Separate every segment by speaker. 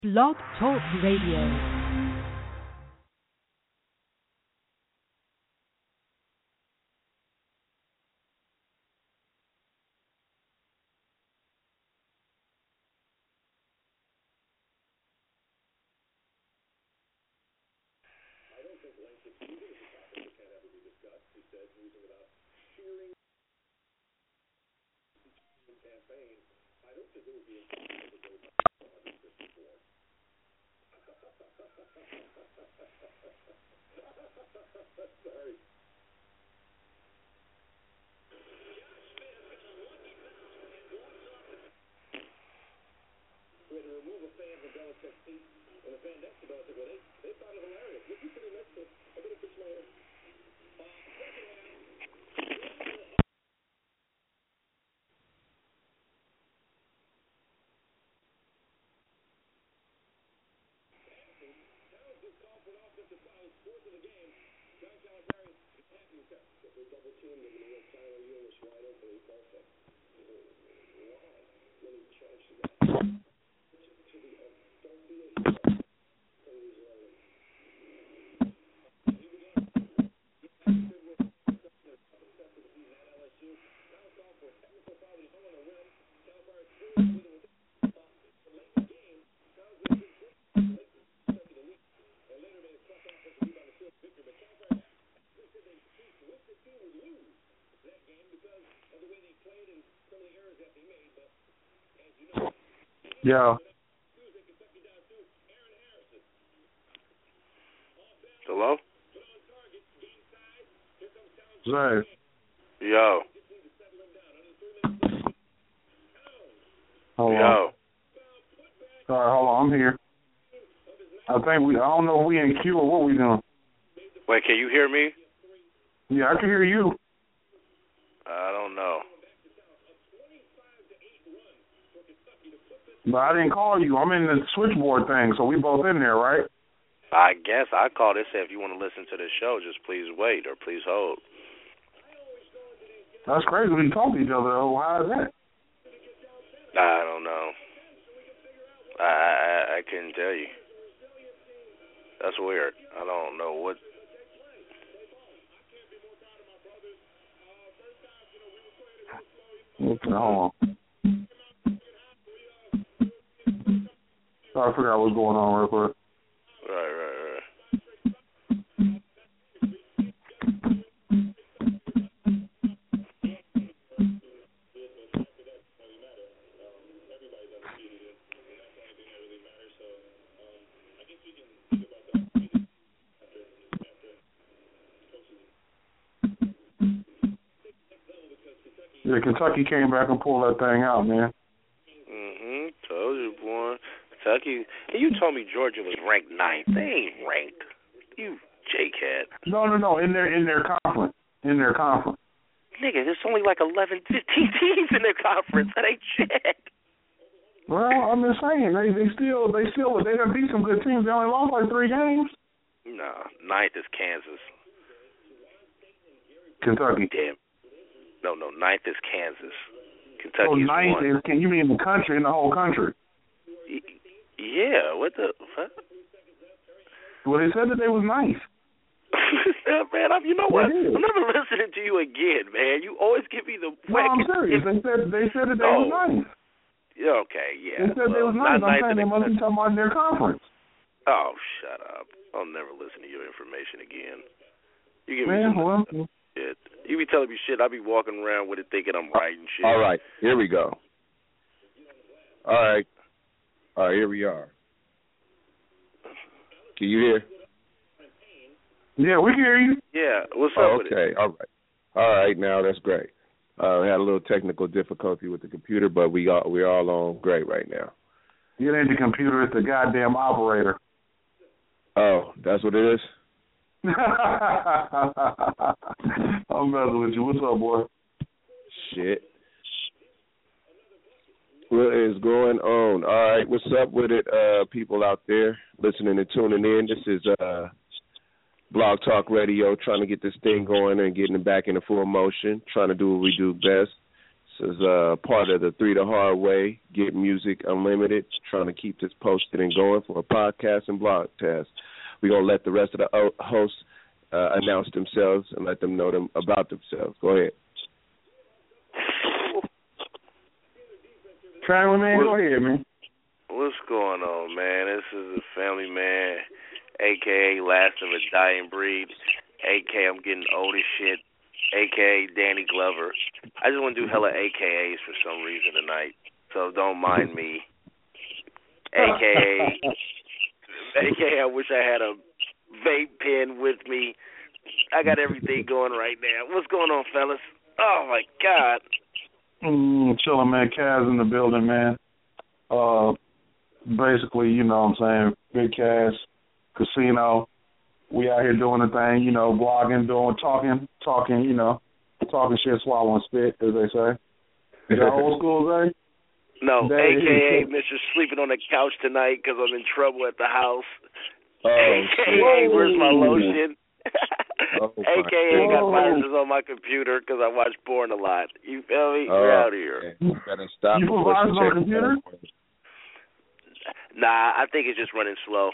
Speaker 1: Blog Talk Radio.
Speaker 2: Yo.
Speaker 3: Hello?
Speaker 2: Zay.
Speaker 3: Yo.
Speaker 2: Hold
Speaker 3: Yo.
Speaker 2: on. Sorry, hold on. I'm here. I don't know if we in queue or what we doing.
Speaker 3: Wait, can you hear me?
Speaker 2: Yeah, I can hear you.
Speaker 3: I don't know.
Speaker 2: But I didn't call you. I'm in the switchboard thing, so we both in there, right?
Speaker 3: I guess I called and said if you want to listen to the show, just please wait or please hold.
Speaker 2: That's crazy. We talk to each other, though. How is that?
Speaker 3: I don't know. I couldn't tell you. That's weird. I don't know what.
Speaker 2: Okay, hold on. Try to figure out what's going on real quick.
Speaker 3: Right.
Speaker 2: Yeah, Kentucky came back and pulled that thing out, man.
Speaker 3: Told you, boy. Kentucky. And you told me Georgia was ranked 9th. They ain't ranked. You J-Cat.
Speaker 2: No. In their conference.
Speaker 3: Nigga, there's only like 11, 15 teams in their conference. That ain't shit.
Speaker 2: Well, I'm just saying, they done beat some good teams. They only lost like 3 games.
Speaker 3: Nah, 9th is Kansas.
Speaker 2: Kentucky.
Speaker 3: Damn. No, 9th is Kansas. Kentucky is
Speaker 2: 9th is, you mean the country, in the whole country?
Speaker 3: Yeah, what the fuck?
Speaker 2: Well, they said that they was nice.
Speaker 3: Man, you know what? I'm never listening to you again, man. You always give me the
Speaker 2: No, I'm serious. They said that they was nice.
Speaker 3: Yeah, okay, yeah.
Speaker 2: They said they was nice. I'm saying they must be talking about their conference.
Speaker 3: Oh, shut up. I'll never listen to your information again. You give me shit. You be telling me shit, I be walking around with it thinking I'm right and shit.
Speaker 4: All right, here we go. All right, here we are. Can you hear?
Speaker 2: Yeah, we can hear you.
Speaker 3: Yeah, what's up with it?
Speaker 4: Okay, all right, now that's great. We had a little technical difficulty with the computer, but we're all on great right now.
Speaker 2: It ain't the computer, it's the goddamn operator.
Speaker 4: Oh, that's what it is?
Speaker 2: I'm messing with you. What's up, boy?
Speaker 4: Shit. What is going on? All right, what's up with it, people out there listening and tuning in? This is Blog Talk Radio, trying to get this thing going and getting it back into full motion, trying to do what we do best, is part of the 3 the Hard Way, Get Music Unlimited, trying to keep this posted and going for a podcast and blog test. We're going to let the rest of the hosts announce themselves and let them know about themselves. Go ahead.
Speaker 2: Family man, go ahead, man.
Speaker 3: What's going on, man? This is the Family Man, a.k.a. Last of a Dying Breed, a.k.a. I'm getting old as shit, a.k.a. Danny Glover. I just want to do hella a.k.a.s for some reason tonight, so don't mind me. A.k.a. I wish I had a vape pen with me. I got everything going right now. What's going on, fellas? Oh, my God.
Speaker 2: Chilling, man. Kaz in the building, man. Basically, you know what I'm saying, Big Kaz, Casino. We out here doing the thing, you know, blogging, talking, you know, talking shit, swallowing spit, as they say. Is that old school, Zay?
Speaker 3: No, a.k.a. Mr. Sleeping on the couch tonight because I'm in trouble at the house. A.k.a. Where's my lotion? A.k.a. got viruses on my computer because I watch porn a lot. You feel me? We're out here.
Speaker 4: You better stop.
Speaker 2: You put viruses on the computer?
Speaker 3: Nah, I think it's just running slow.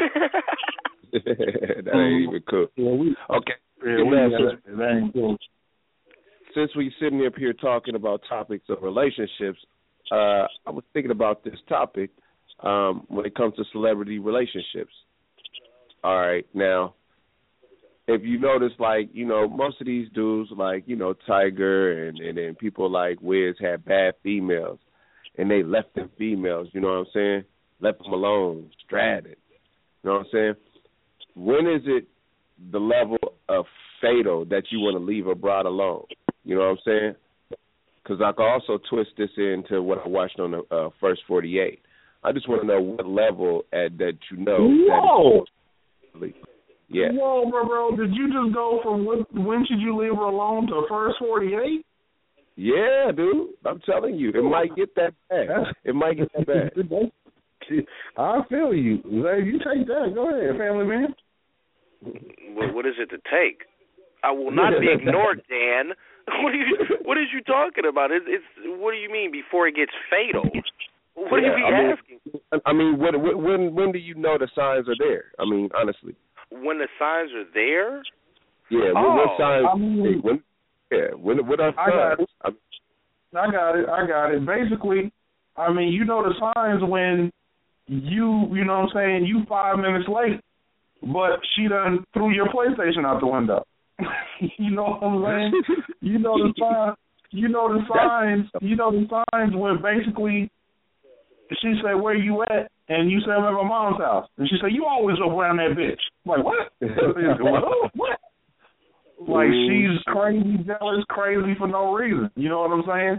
Speaker 4: That ain't even cool. Okay.
Speaker 2: That ain't cool.
Speaker 4: Since we sitting up here talking about topics of relationships, I was thinking about this topic when it comes to celebrity relationships. All right, now, if you notice, like, you know, most of these dudes, like, you know, Tiger and then people like Wiz had bad females, and they left them females, you know what I'm saying? Left them alone, stranded. You know what I'm saying? When is it the level of fatal that you want to leave a bride alone? You know what I'm saying? Because I can also twist this into what I watched on the First 48. I just want to know what level that you know.
Speaker 2: Whoa!
Speaker 4: Yeah.
Speaker 2: Whoa, bro. Did you just go from when should you leave her alone to First 48?
Speaker 4: Yeah, dude. I'm telling you. It might get that bad. It might get that bad.
Speaker 2: I feel you. Zay, you take that. Go ahead, family man.
Speaker 3: What is it to take? I will not be ignored, Dan. What is you talking about? It's what do you mean before it gets fatal? What are you asking?
Speaker 4: I mean, when do you know the signs are there? I mean, honestly.
Speaker 3: When the signs are there?
Speaker 4: Yeah. What signs? I mean, what are signs?
Speaker 2: I got it. Basically, I mean, you know the signs when you know what I'm saying, you 5 minutes late, but she done threw your PlayStation out the window. You know what I'm saying? You know the signs. You know the signs when basically she say, "Where you at?" And you say, "I'm at my mom's house." And she say, "You always around that bitch." I'm like, what? What? Like she's crazy, jealous, crazy for no reason. You know what I'm saying?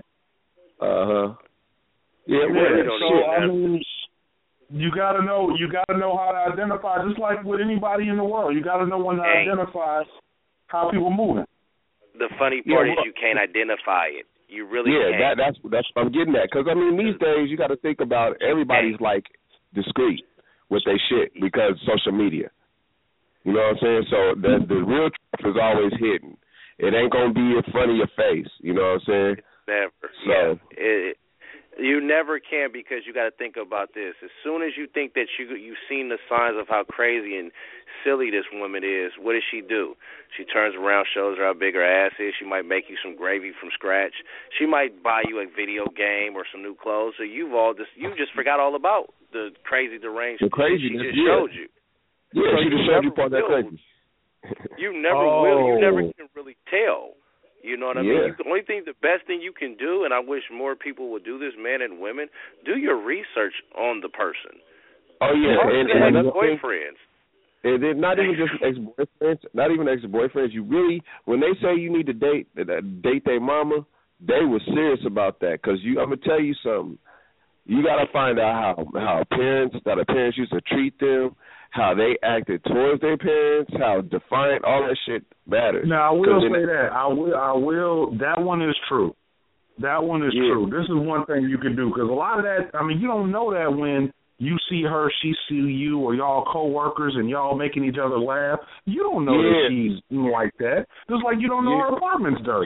Speaker 4: Yeah.
Speaker 2: So I mean, you gotta know how to identify. Just like with anybody in the world, you gotta know when to identify how people moving.
Speaker 3: The funny part is you can't identify it. You really can't.
Speaker 4: Yeah, that's what I'm getting at. Because I mean, these days you got to think about everybody's like discreet with their shit because social media. You know what I'm saying? So the real truth is always hidden. It ain't gonna be in front of your face. You know what I'm saying?
Speaker 3: Never.
Speaker 4: So,
Speaker 3: yeah. You never can, because you got to think about this. As soon as you think that you've seen the signs of how crazy and silly this woman is, what does she do? She turns around, shows her how big her ass is. She might make you some gravy from scratch. She might buy you a video game or some new clothes. So you just forgot all about the crazy deranged shit she just showed you.
Speaker 4: Yeah, she just showed you part of that crazy.
Speaker 3: You never will. You never can really tell. You know what I mean? The best thing you can do, and I wish more people would do this, men and women, do your research on the person.
Speaker 4: Oh, yeah.
Speaker 3: And ex-boyfriends.
Speaker 4: And then not even just ex-boyfriends, You really, when they say you need to date their mama, they were serious about that. Because I'm going to tell you something. You got to find out how their parents used to treat them, how they acted towards their parents, how defiant, all that shit matters.
Speaker 2: Now, I will say that. I will. That one is true. That one is true. This is one thing you can do, because a lot of that, I mean, you don't know that when you see her, she see you, or y'all co-workers and y'all making each other laugh. You don't know that she's like that. Just like you don't know her apartment's dirty.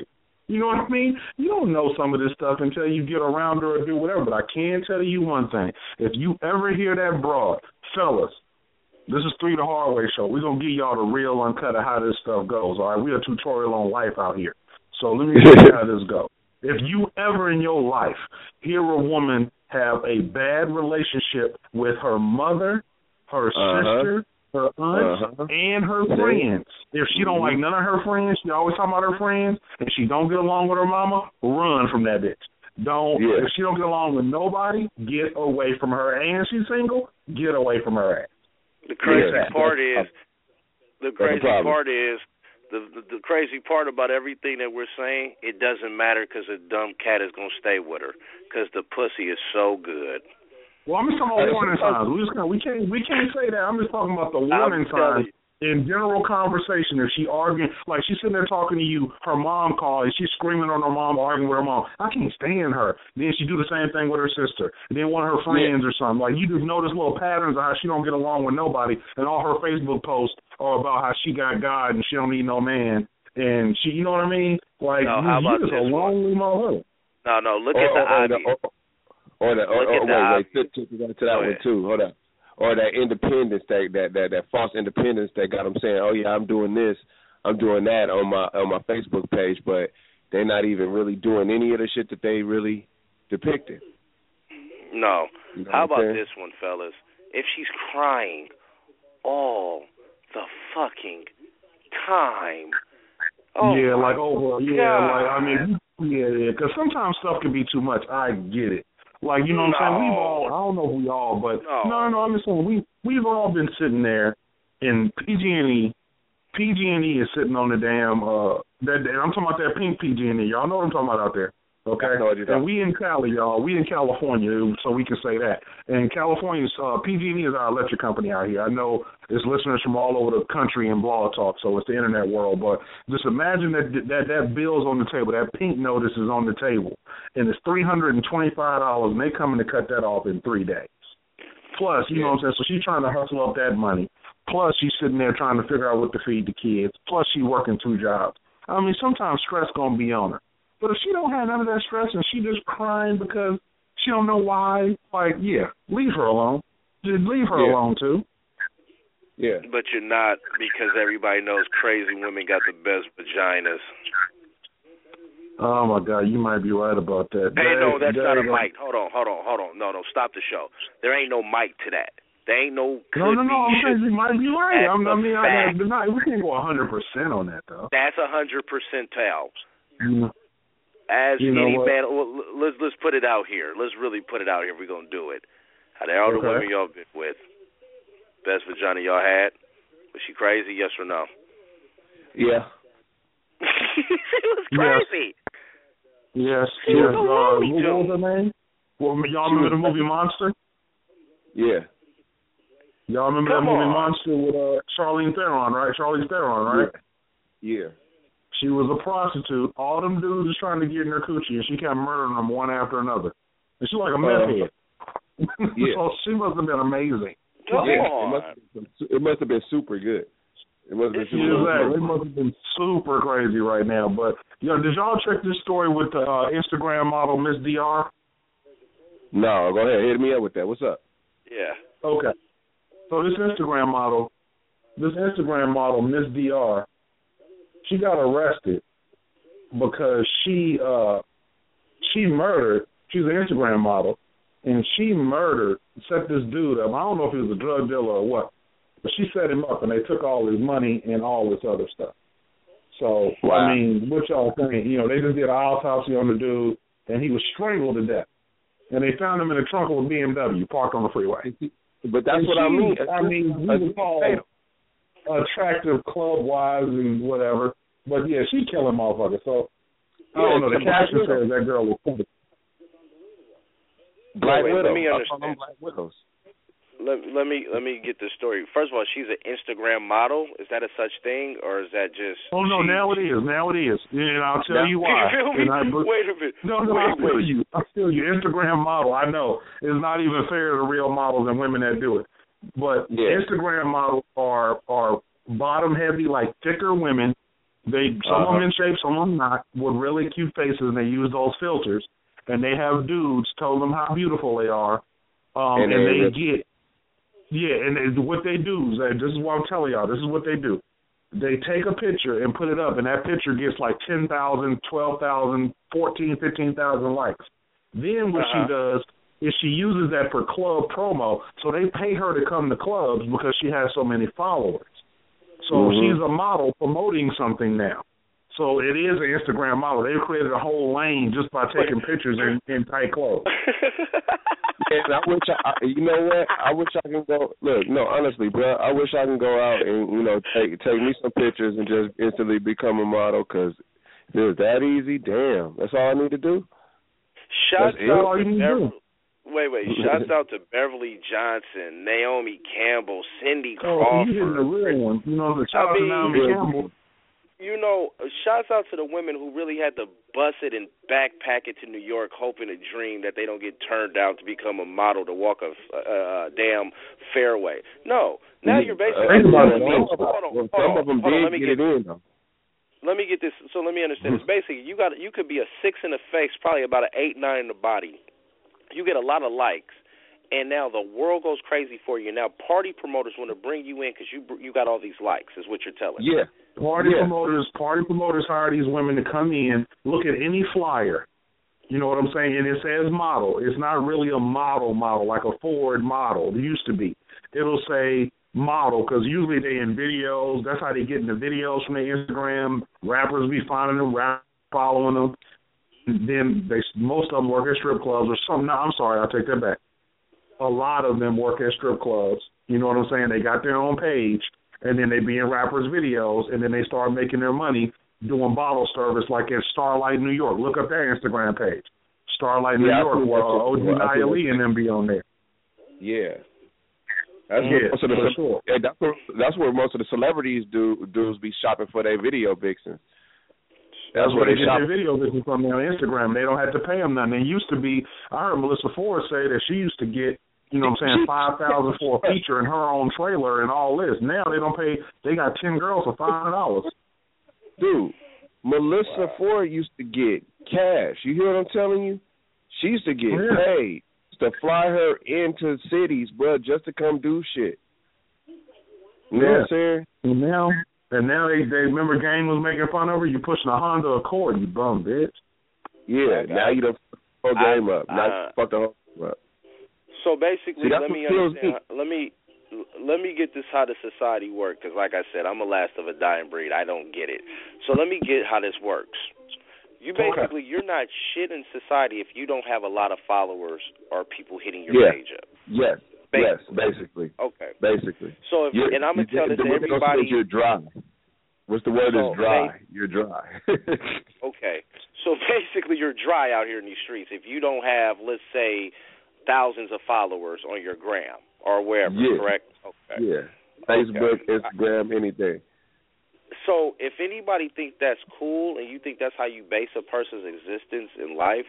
Speaker 2: You know what I mean? You don't know some of this stuff until you get around her or do whatever. But I can tell you one thing. If you ever hear that broad, fellas, this is 3 the Hard Way Show. We're going to give y'all the real uncut of how this stuff goes, all right? We're a tutorial on life out here. So let me tell you how this goes. If you ever in your life hear a woman have a bad relationship with her mother, her sister, her aunt, and her friends, if she don't like none of her friends, she always talking about her friends, and she don't get along with her mama, run from that bitch. If she don't get along with nobody, get away from her. And she's single, get away from her ass.
Speaker 3: The crazy part is the crazy part about everything that we're saying, it doesn't matter because a dumb cat is going to stay with her because the pussy is so good.
Speaker 2: Well, I'm just talking about warning signs. We can't say that. I'm just talking about the warning signs in general conversation. If she arguing, like she's sitting there talking to you, her mom calls, and she's screaming on her mom, arguing with her mom. I can't stand her. Then she do the same thing with her sister. And then one of her friends or something. Like, you just notice little patterns of how she don't get along with nobody, and all her Facebook posts are about how she got God and she don't need no man. And she, you know what I mean? Like, you just a lonely motherfucker.
Speaker 3: No, look at the obvious.
Speaker 4: Wait, to that one too. Hold on. Or that independence, that false independence that got them saying, "Oh yeah, I'm doing this, I'm doing that" on my Facebook page, but they're not even really doing any of the shit that they really depicted.
Speaker 3: No.
Speaker 4: You know
Speaker 3: How about this one, fellas? If she's crying all the fucking time. Oh
Speaker 2: yeah, like
Speaker 3: over.
Speaker 2: Yeah, like I mean, yeah, because sometimes stuff can be too much. I get it. Like, you know what I'm saying? We've all, I don't know if we all, but no, I'm just saying we've all been sitting there in PG&E. PG&E is sitting on the damn I'm talking about that pink PG&E. Y'all know what I'm talking about out there. Okay? And we in Cali, y'all. We in California, so we can say that. And California's PG&E is our electric company out here. I know there's listeners from all over the country in Blog Talk, so it's the internet world. But just imagine that bill's on the table. That pink notice is on the table. And it's $325, and they coming to cut that off in 3 days. Plus, you know what I'm saying? So she's trying to hustle up that money. Plus, she's sitting there trying to figure out what to feed the kids. Plus, she's working 2 jobs. I mean, sometimes stress going to be on her. But if she don't have none of that stress and she just crying because she don't know why, like, leave her alone. Just leave her alone, too.
Speaker 4: Yeah.
Speaker 3: But you're not, because everybody knows crazy women got the best vaginas.
Speaker 2: Oh, my God, you might be right about that.
Speaker 3: Hey, no, that's not a mic. Hold on. No, stop the show. There ain't no mic to that. There ain't no
Speaker 2: No, I'm saying you might be right. We can't go 100% on that, though.
Speaker 3: That's 100% tell.
Speaker 2: Mm.
Speaker 3: As any man, let's put it out here. Let's really put it out here if we're going to do it. Out of all the women y'all been with, best vagina y'all had, was she crazy, yes or no?
Speaker 4: Yeah.
Speaker 3: She was crazy.
Speaker 2: Yes.
Speaker 3: She was a Looney
Speaker 2: Tune. What was her name? Y'all remember the movie Monster?
Speaker 4: Yeah.
Speaker 2: Y'all remember that movie Monster with Charlize Theron, right?
Speaker 4: Yeah.
Speaker 2: She was a prostitute. All them dudes was trying to get in her coochie, and she kept murdering them one after another. And she's like a meth head.
Speaker 4: Yeah.
Speaker 2: So she must have been amazing.
Speaker 4: It must have been super good. It must have been super good.
Speaker 2: It must have been super crazy right now. But, did y'all check this story with the Instagram model, Miss DR?
Speaker 4: No, go ahead. Hit me up with that. What's up?
Speaker 3: Yeah.
Speaker 2: Okay. So this Instagram model, Miss DR, she got arrested because she murdered. She's an Instagram model, and she set this dude up. I don't know if he was a drug dealer or what, but she set him up, and they took all his money and all this other stuff. So, I mean, what y'all think? They just did an autopsy on the dude, and he was strangled to death. And they found him in the trunk of a BMW parked on the freeway.
Speaker 4: But that's what I mean.
Speaker 2: I mean, we would call attractive club-wise and whatever. But, yeah, she killing motherfuckers. So, I don't know. The caption says that girl was funny.
Speaker 3: Black Widow. Let me
Speaker 4: understand. Black Widows.
Speaker 3: Let me get this story. First of all, she's an Instagram model. Is that a such thing, or is that just?
Speaker 2: Oh no, now it is. And I'll tell you why.
Speaker 3: You feel me? Wait a minute.
Speaker 2: No, I feel you. Instagram model. I know it's not even fair to real models and women that do it. But Instagram models are bottom heavy, like thicker women Some of them in shape, some of them not, with really cute faces, and they use those filters. And they have dudes tell them how beautiful they are, and they get, and what they do, this is what I'm telling y'all, this is what they do. They take a picture and put it up, and that picture gets like 10,000, 12,000, 14, 15,000 likes. Then what she does is she uses that for club promo, so they pay her to come to clubs because she has so many followers. So she's a model promoting something now. So it is an Instagram model. They've created a whole lane just by taking pictures in tight clothes.
Speaker 4: And you know what? I wish I can go. Look, no, honestly, bro, I wish I can go out and take me some pictures and just instantly become a model. Because if it was that easy, damn, that's all I need to do.
Speaker 3: Shouts out to Beverly. Wait. Shouts out to Beverly Johnson, Naomi Campbell, Cindy Crawford.
Speaker 2: You hitting the real ones. Shout out to Naomi Campbell.
Speaker 3: Shouts out to the women who really had to bust it and backpack it to New York, hoping a dream that they don't get turned down to become a model to walk a damn fairway. No, now you're basically.
Speaker 4: Some of them did get it in though.
Speaker 3: Let me get this. So let me understand this. Basically, you could be a 6 in the face, probably about an 8, 9 in the body. You get a lot of likes, and now the world goes crazy for you. Now party promoters want to bring you in because you got all these likes, is what you're telling me.
Speaker 2: Yeah. Party promoters hire these women to come in, look at any flyer. You know what I'm saying? And it says model. It's not really a model like a Ford model. It used to be. It'll say model because usually they in videos. That's how they get in the videos from their Instagram. Rappers be finding them, following them. Then most of them work at strip clubs or something. No, I'm sorry, I'll take that back. A lot of them work at strip clubs. You know what I'm saying? They got their own page, and then they be in rappers' videos, and then they start making their money doing bottle service like at Starlight, New York. Look up their Instagram page. Starlight, New York, where OG Nia Lee and them be on there.
Speaker 4: Yeah. That's where most of the celebrities dudes be shopping for their video vixens.
Speaker 2: That's where they get their video vixens from on Instagram. They don't have to pay them nothing. It used to be, I heard Melissa Ford say that she used to get, you know what I'm saying, $5,000 for a feature in her own trailer and all this. Now they don't pay, they got 10 girls for $500.
Speaker 4: Dude, Melissa Ford used to get cash. You hear what I'm telling you? She used to get paid to fly her into cities, bro, just to come do shit. You know what I'm saying?
Speaker 2: And now they remember Game was making fun of her. You pushing a Honda Accord, you bum bitch.
Speaker 4: Yeah, now you done fucked the game up. Now you fucked the whole up.
Speaker 3: So basically, let me understand. Let me get this how the society works, because like I said, I'm the last of a dying breed. I don't get it. So let me get how this works. You basically, you're not shit in society if you don't have a lot of followers or people hitting your page up.
Speaker 4: Yes. Basically.
Speaker 3: Okay.
Speaker 4: Basically.
Speaker 3: So, and I'm going to tell this to everybody.
Speaker 4: You're dry. What's the word is dry? You're dry.
Speaker 3: Okay. So basically you're dry out here in these streets if you don't have, let's say, thousands of followers on your gram or wherever, correct? Okay.
Speaker 4: Yeah. Facebook, Instagram, anything.
Speaker 3: So if anybody think that's cool and you think that's how you base a person's existence in life,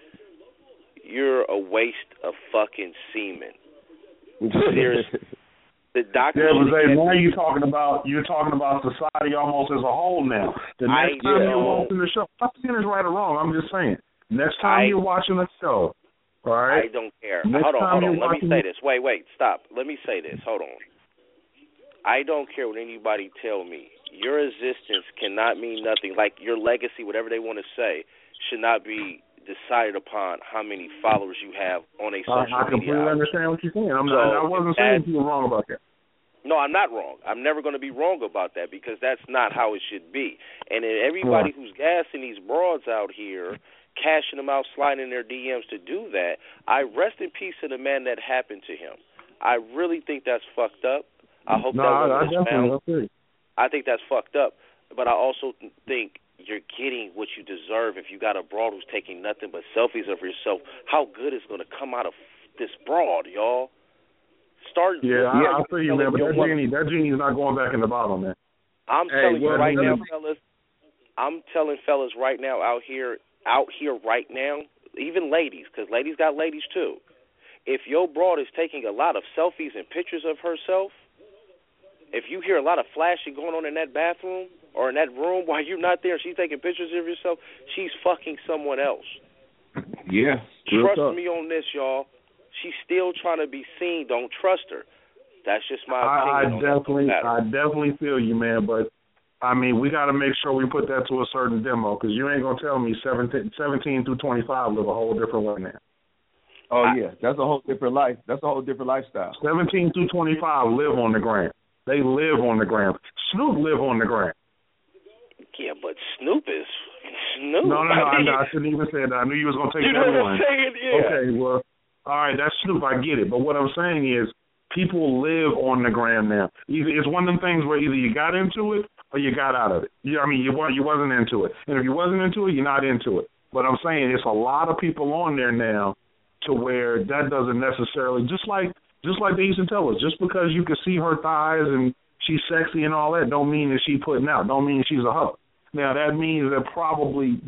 Speaker 3: you're a waste of fucking semen. Seriously. The doctor.
Speaker 2: Yeah, but now you're talking about society almost as a whole now. The next time you're watching the show, I'm saying it's right or wrong. I'm just saying. Next time you're watching the show, all right?
Speaker 3: I don't care. Hold on. Let me say this. Wait, stop. Let me say this. Hold on. I don't care what anybody tell me. Your existence cannot mean nothing. Like your legacy, whatever they want to say, should not be decided upon how many followers you have on a social media.
Speaker 2: I completely understand what you're saying. I wasn't saying you were wrong about that.
Speaker 3: No, I'm not wrong. I'm never going to be wrong about that because that's not how it should be. And everybody who's gassing these broads out here, cashing them out, sliding in their DMs to do that, I rest in peace to the man that happened to him. I really think that's fucked up. I hope that was found. I think that's fucked up. But I also think you're getting what you deserve if you got a broad who's taking nothing but selfies of yourself. How good is going to come out of this broad, y'all?
Speaker 2: I feel you, man, but that genie's not going back in the bottle, man.
Speaker 3: I'm telling you right now, fellas. I'm telling fellas right now out here right now, even ladies, because ladies got ladies too. If your broad is taking a lot of selfies and pictures of herself, if you hear a lot of flashing going on in that bathroom, or in that room while you're not there, she's taking pictures of herself, she's fucking someone else.
Speaker 4: Yeah.
Speaker 3: Trust me on this, y'all. She's still trying to be seen. Don't trust her. That's just my opinion.
Speaker 2: I definitely feel you, man. But I mean, we got to make sure we put that to a certain demo, because you ain't gonna tell me 17 through 25 live a whole different way now.
Speaker 4: Oh yeah, that's a whole different life. That's a whole different lifestyle. 17
Speaker 2: through 25 live on the gram. They live on the gram. Snoop live on the gram.
Speaker 3: Yeah, but Snoop is Snoop.
Speaker 2: No, I shouldn't even say that. I knew you was gonna take that one.
Speaker 3: You know what I'm saying? Yeah.
Speaker 2: Okay, well, all right, that's Snoop. I get it. But what I'm saying is, people live on the gram now. It's one of them things where either you got into it or you got out of it. You wasn't into it. And if you wasn't into it, you're not into it. But I'm saying it's a lot of people on there now to where that doesn't necessarily, just like they used to tell us, just because you can see her thighs and she's sexy and all that, don't mean that she's putting out, don't mean she's a hoe. Now, that means that probably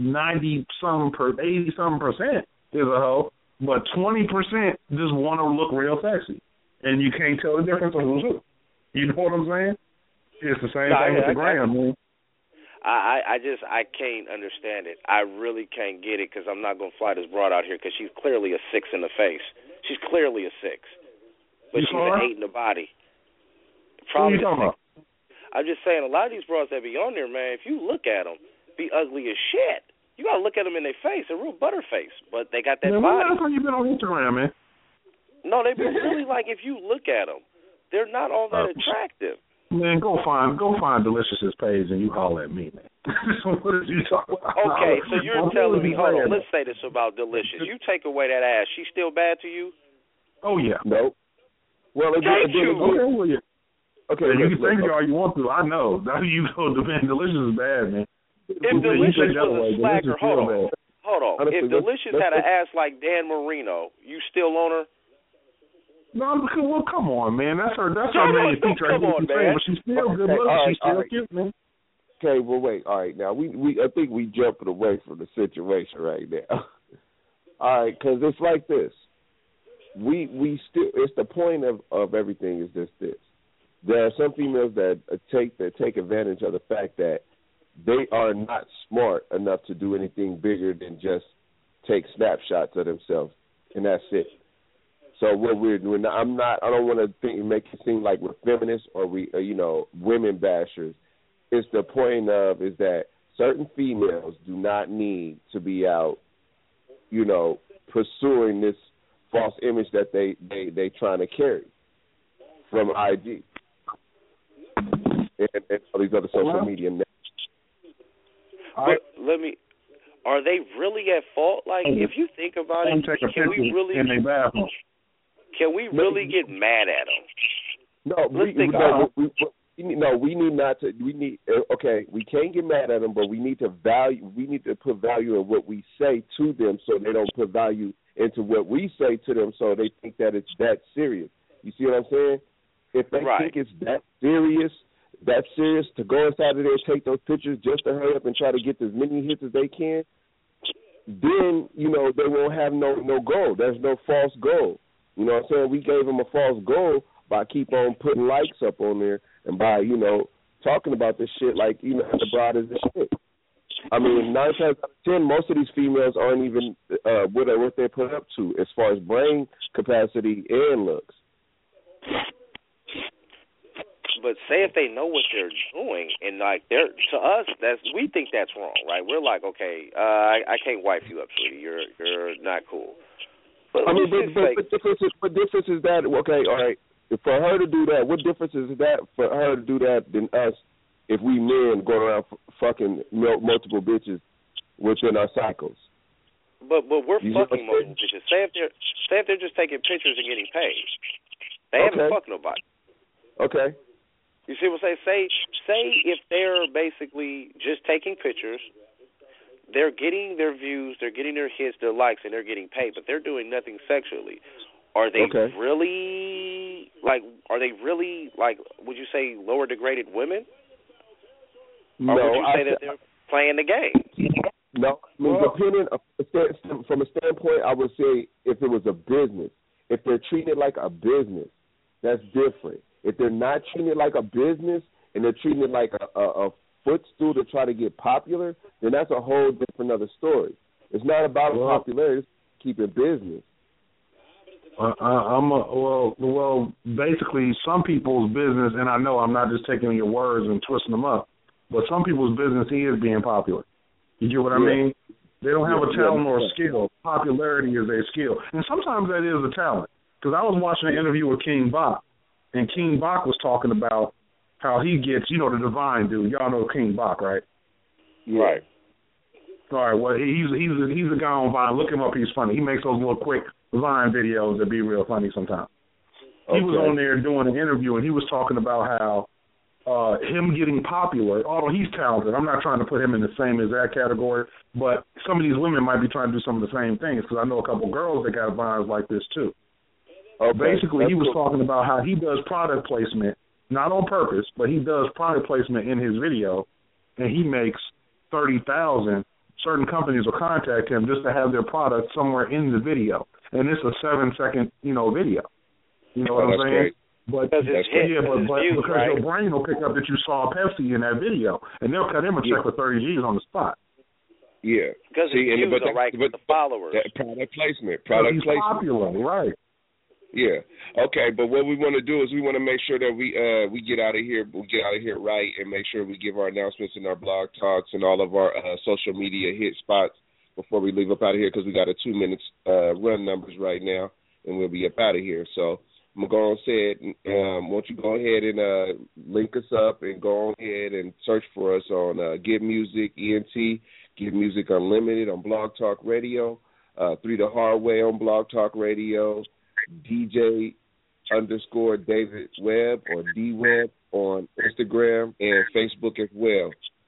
Speaker 2: 80-some% is a hoe, but 20% just want to look real sexy. And you can't tell the difference of who's who. You know what I'm saying? It's the same thing with the gram, man.
Speaker 3: I can't understand it. I really can't get it, because I'm not going to fly this broad out here, because she's clearly a 6 in the face. She's clearly a 6. But she's an 8 in the body. Probably a 6. I'm just saying, a lot of these broads that be on there, man, if you look at them, be ugly as shit. You got to look at them in their face. They're real butterface, but they got that body.
Speaker 2: When last time you been on Instagram, man?
Speaker 3: No, they be really like, if you look at them, they're not all that attractive.
Speaker 2: Man, go find Delicious's page and you call at me, man. What are you talking about?
Speaker 3: Okay, so you're telling me, hold on, let's say this about Delicious. You take away that ass, she's still bad to you?
Speaker 2: Oh, yeah.
Speaker 4: Nope. Well,
Speaker 2: Okay, you can think all you want to. I know. Now you go to man, Delicious is bad, man.
Speaker 3: If Delicious was a slacker, hold on. If Delicious had an ass like Dan Marino, you still on her?
Speaker 2: No, well, come on, man. That's her main feature.
Speaker 3: Come on, man.
Speaker 2: But she's still good looking. She's still cute, man.
Speaker 4: Okay, well, wait. All right, now I think we jumping away from the situation right now. All right, because it's like this. We still. It's the point of everything is this. There are some females that take advantage of the fact that they are not smart enough to do anything bigger than just take snapshots of themselves, and that's it. So what we're doing, I don't want to make it seem like we're feminists or women bashers. It's the point of is that certain females do not need to be out, pursuing this false image that they trying to carry from IG and all these other social media networks.
Speaker 3: But are they really at fault? Like, if you think about it, can we really get mad at them?
Speaker 4: No, we need not to. We can't get mad at them, but we need to put value in what we say to them, so they don't put value into what we say to them, so they think that it's that serious. You see what I'm saying? If they think it's that serious to go inside of there and take those pictures just to hurry up and try to get as many hits as they can, then they won't have no goal. There's no false goal. You know what I'm saying? We gave them a false goal by keep on putting likes up on there and by, talking about this shit like, the broad is the shit. I mean, 9 times out of 10, most of these females aren't even what they're put up to as far as brain capacity and looks.
Speaker 3: But say if they know what they're doing, and like to us, we think that's wrong, right? We're like, okay, I can't wife you up, sweetie. You're not cool. But
Speaker 4: difference is that okay? All right, for her to do that, what difference is that for her to do that than us if we men going around fucking multiple bitches within our cycles?
Speaker 3: But we're fucking multiple bitches. Say if they're just taking pictures and getting paid, they haven't fucked nobody.
Speaker 4: Okay.
Speaker 3: You see what I'm saying? Say if they're basically just taking pictures, they're getting their views, they're getting their hits, their likes, and they're getting paid, but they're doing nothing sexually. Are they really would you say lower degraded women?
Speaker 4: No,
Speaker 3: or would you say that they're playing the game?
Speaker 4: No, I mean, from a standpoint, I would say if it was a business, if they're treating it like a business, that's different. If they're not treating it like a business and they're treating it like a footstool to try to get popular, then that's a whole different other story. It's not about popularity; it's keeping business.
Speaker 2: Basically, some people's business, and I know I'm not just taking your words and twisting them up, but some people's business is being popular. You get what I mean? They don't have a talent or a skill. Popularity is a skill. And sometimes that is a talent. Because I was watching an interview with King Bach, and King Bach was talking about how he gets, the Divine dude. Y'all know King Bach, right?
Speaker 3: Right.
Speaker 2: All right, well, he's a guy on Vine. Look him up. He's funny. He makes those little quick Vine videos that be real funny sometimes. Okay. He was on there doing an interview, and he was talking about how him getting popular, although he's talented, I'm not trying to put him in the same exact category, but some of these women might be trying to do some of the same things, because I know a couple of girls that got Vines like this, too. Okay. Basically, he was talking about how he does product placement, not on purpose, but he does product placement in his video, and he makes $30,000. Certain companies will contact him just to have their product somewhere in the video, and it's a 7-second, video. You know what I'm saying?
Speaker 3: Great.
Speaker 2: But because your brain will pick up that you saw Pepsi in that video, and they'll cut him a check for 30 G's on the spot.
Speaker 3: Yeah, because it's the followers.
Speaker 4: Product placement.
Speaker 2: He's popular, right?
Speaker 4: Yeah. Okay, but what we want to do is we want to make sure that we get out of here. We get out of here right, and make sure we give our announcements and our blog talks and all of our social media hit spots before we leave up out of here, because we got a 2 minutes run numbers right now, and we'll be up out of here. So I'm going to say it. Won't you go ahead and link us up and go on ahead and search for us on Get Music, ENT, Get Music Unlimited on Blog Talk Radio, 3 the Hard Way on Blog Talk Radio, DJ_David Webb or D Webb on Instagram and Facebook as well.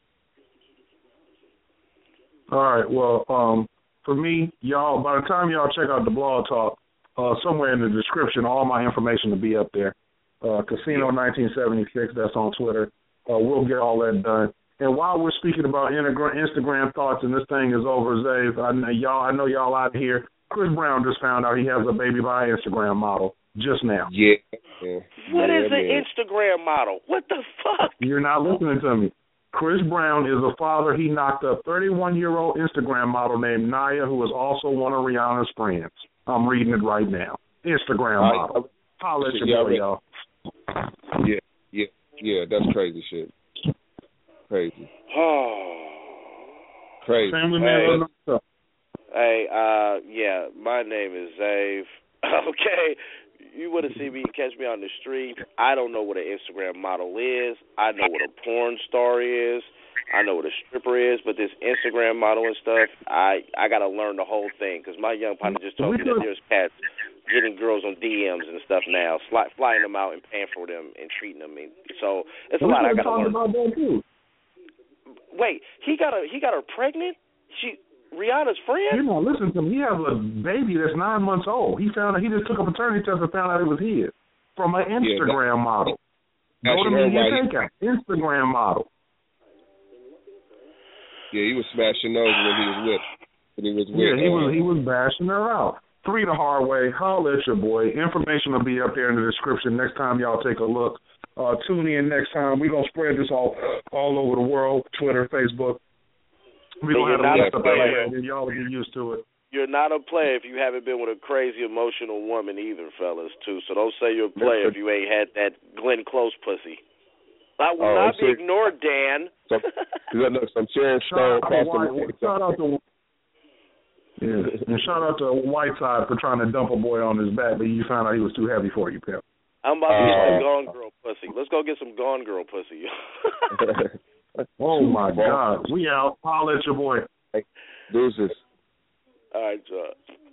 Speaker 2: All right. Well, for me, y'all, by the time y'all check out the Blog Talk, somewhere in the description, all my information will be up there. Casino 1976, that's on Twitter. We'll get all that done. And while we're speaking about Instagram thoughts and this thing is over, Zave, I know y'all out here. Chris Brown just found out he has a baby by Instagram model just now.
Speaker 4: Yeah.
Speaker 3: What is an Instagram model? What the fuck?
Speaker 2: You're not listening to me. Chris Brown is a father. He knocked up 31-year-old Instagram model named Naya, who is also one of Rihanna's friends. I'm reading it right now. Instagram model. Holla at your boy, y'all.
Speaker 4: Yeah, that's crazy shit. Crazy. Crazy.
Speaker 2: Family man.
Speaker 3: Hey, my name is Zave. Okay, you would have seen me, catch me on the street. I don't know what an Instagram model is. I know what a porn star is. I know what a stripper is, but this Instagram model and stuff, I got to learn the whole thing, because my young partner just told me that there's cats getting girls on DMs and stuff now, flying them out and paying for them and treating them. So it's a lot I got to learn.
Speaker 2: About that too.
Speaker 3: Wait, he got her pregnant? Rihanna's friend?
Speaker 2: You know, listen to him. He has a baby that's 9 months old. He just took a paternity test and found out it was his from an Instagram model. Go to Media Takeout. Instagram model.
Speaker 4: Yeah, he was smashing those when he was with.
Speaker 2: He was bashing her out. 3 the Hard Way. Holla at your boy. Information will be up there in the description next time y'all take a look. Tune in next time. We're going to spread this all over the world, Twitter, Facebook. We're going to have a list up there, and y'all will get used to it.
Speaker 3: You're not a player if you haven't been with a crazy emotional woman either, fellas, too. So don't say you're a player if you ain't had that Glenn Close pussy. I will not be ignored, Dan.
Speaker 4: Some Sharon Stone.
Speaker 2: Shout out to Whiteside for trying to dump a boy on his back, but you found out he was too heavy for you, pimp.
Speaker 3: I'm about to get some Gone Girl pussy. Let's go get some Gone Girl pussy.
Speaker 2: Oh, my God. We out. Holla at your boy.
Speaker 4: Deuces.
Speaker 3: All right, John.